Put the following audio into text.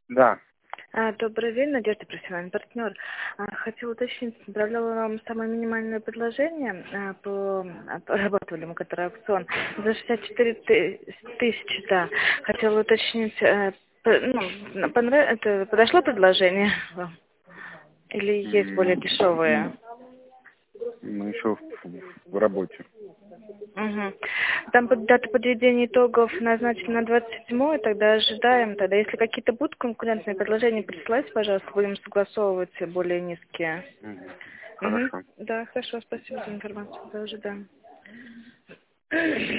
Да. Добрый день, Надежда профессиональный партнер. Хотела уточнить, отправляла вам самое минимальное предложение, прорабатывали мы, которое аукцион, за 64 тысячи, да. Хотела уточнить, это подошло предложение вам? Или есть более дешевые? Мы еще в работе. Угу. Там дата подведения итогов назначена на 27-е, тогда ожидаем. Тогда если какие-то будут конкурентные предложения, присылайте, пожалуйста, будем согласовывать более низкие. Хорошо. Да, хорошо, спасибо за информацию, тогда ожидаем.